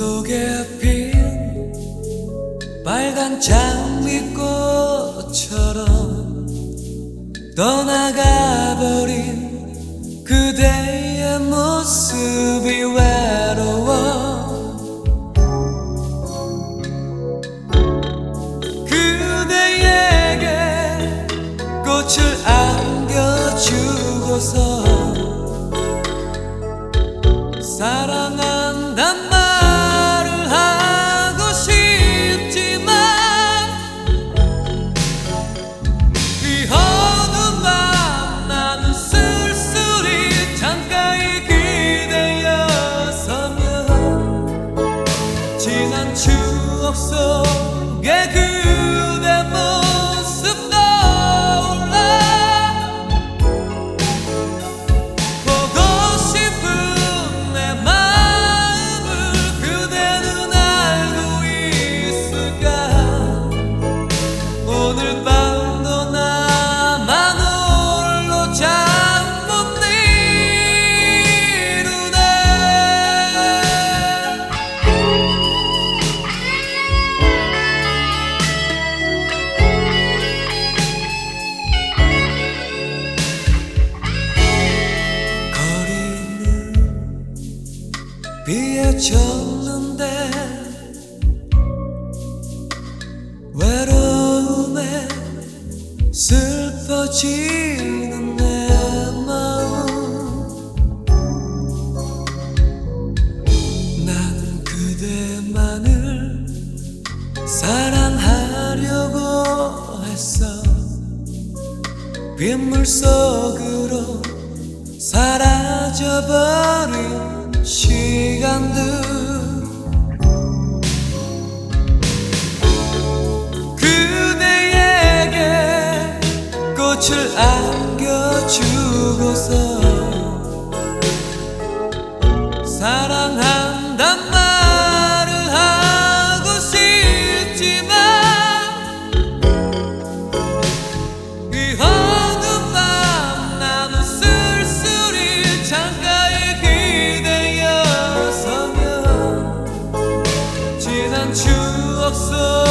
속에 핀 빨간 장미꽃처럼 떠나가버린 그대의 모습이 외로워. 그대에게 꽃을 안겨주고서 사랑한단 말을 하고 싶지만 이 어두운 밤 나는 쓸쓸히 창가에 기대어서면 지난 추억 속에 그대 모습 떠올라. 보고 싶은 내 마음을 그대는 알고 있을까. 오늘 밤도 나만 홀로 잠 못 이루네. 거리는 비에 젖는데 외로움에 슬퍼지는 내 마음. 나는 그대만을 사랑하려고 했어. 빗물 속으로 사라져버린 시간들. 그대에게 꽃을 안겨주고서 사랑한단 말을 하고 싶지만 이 어두운 밤 나는 쓸쓸히 창가에 기대어서면 지난 추억 속